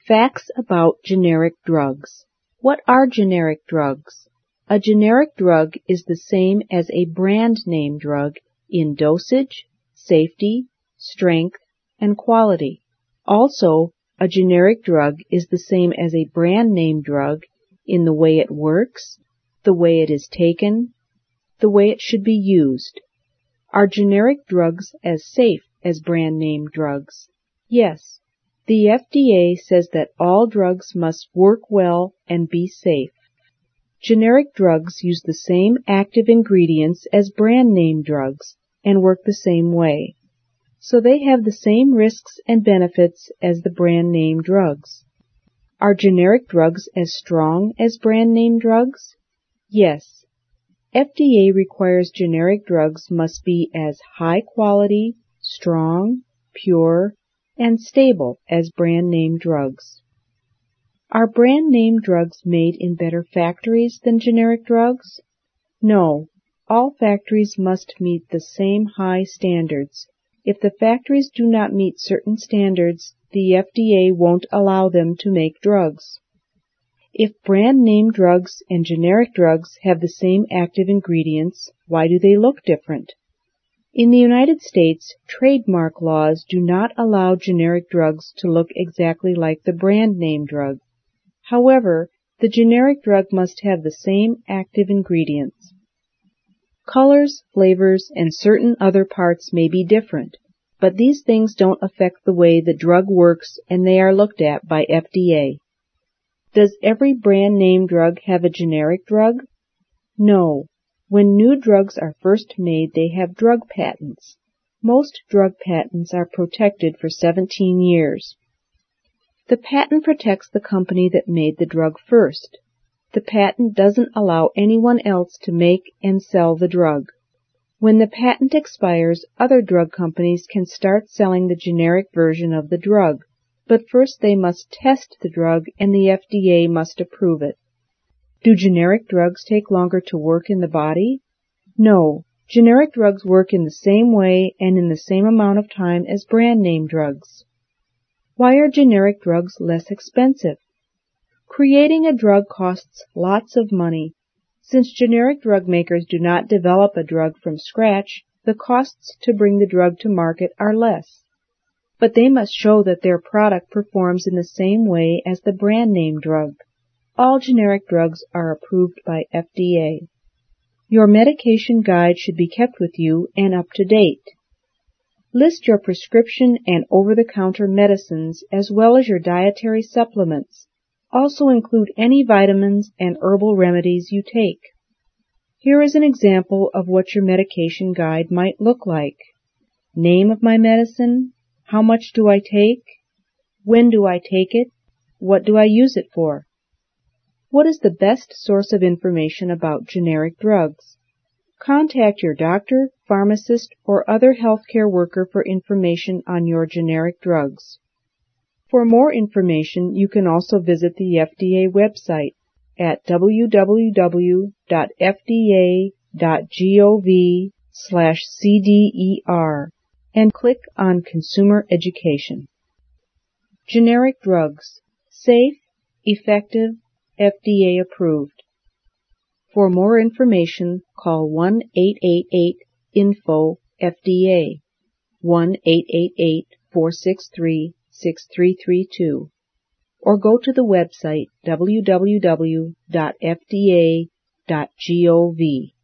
Facts about generic drugs. What are generic drugs? A generic drug is the same as a brand name drug in dosage, safety, strength, and quality. Also, a generic drug is the same as a brand name drug in the way it works, the way it is taken, the way it should be used. Are generic drugs as safe as brand name drugs? Yes. The FDA says that all drugs must work well and be safe. Generic drugs use the same active ingredients as brand name drugs and work the same way. So they have the same risks and benefits as the brand name drugs. Are generic drugs as strong as brand name drugs? Yes. FDA requires generic drugs must be as high quality, strong, pure, and stable as brand name drugs. Are brand name drugs made in better factories than generic drugs? No. All factories must meet the same high standards. If the factories do not meet certain standards, the FDA won't allow them to make drugs. If brand name drugs and generic drugs have the same active ingredients, why do they look different? In the United States, trademark laws do not allow generic drugs to look exactly like the brand name drug. However, the generic drug must have the same active ingredients. Colors, flavors, and certain other parts may be different, but these things don't affect the way the drug works and they are looked at by FDA. Does every brand name drug have a generic drug? No. When new drugs are first made, they have drug patents. Most drug patents are protected for 17 years. The patent protects the company that made the drug first. The patent doesn't allow anyone else to make and sell the drug. When the patent expires, other drug companies can start selling the generic version of the drug, but first they must test the drug and the FDA must approve it. Do generic drugs take longer to work in the body? No. Generic drugs work in the same way and in the same amount of time as brand name drugs. Why are generic drugs less expensive? Creating a drug costs lots of money. Since generic drug makers do not develop a drug from scratch, the costs to bring the drug to market are less. But they must show that their product performs in the same way as the brand name drug. All generic drugs are approved by FDA. Your medication guide should be kept with you and up to date. List your prescription and over-the-counter medicines as well as your dietary supplements. Also include any vitamins and herbal remedies you take. Here is an example of what your medication guide might look like. Name of my medicine, how much do I take, when do I take it, what do I use it for? What is the best source of information about generic drugs? Contact your doctor, pharmacist, or other healthcare worker for information on your generic drugs. For more information, you can also visit the FDA website at www.fda.gov/CDER and click on Consumer Education. Generic drugs. Safe, effective, FDA approved. For more information, call 1-888-INFO-FDA, 1-888-463-6332, or go to the website www.fda.gov.